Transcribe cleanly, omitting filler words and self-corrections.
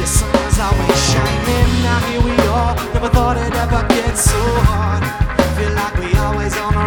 The sun was always shining. Now here we are. Never thought it'd ever get so hard. Feel like we always on our